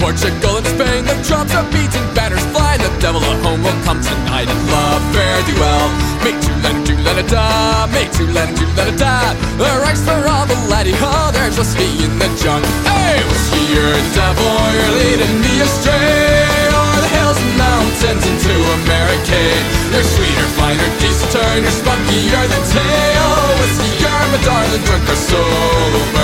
Portugal and Spain, the drums are beating, banners flying. The devil at home will come tonight and love fare thee well. Make two let it da, make two let it da. The rice for all the laddie, oh, there's whiskey in the jug. Hey, whiskey, you're the devil, you're leading me astray. O'er the hills and mountains into Americade. You're sweeter, finer, decenter, you're spunky, you're the tail. Whiskey, you're my darling, drunk our soul over.